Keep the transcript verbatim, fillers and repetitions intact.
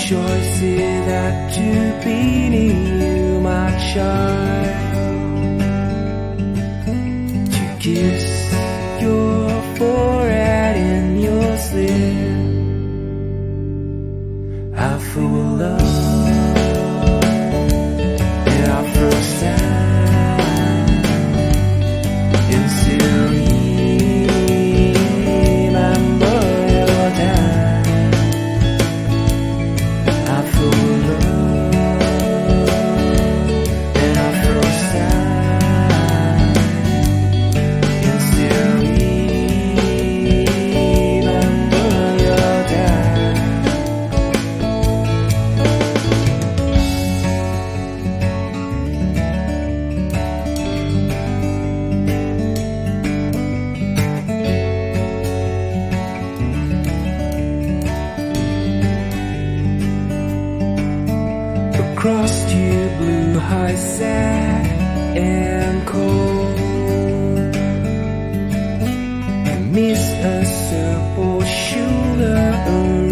choice is that to be near you, my child, to kiss your forehead in your sleep. I feel love in our first time, and still remember your time. I feel love in our first time, and still remember your time. Across your blue high sad and cold, amidst a circle shoulder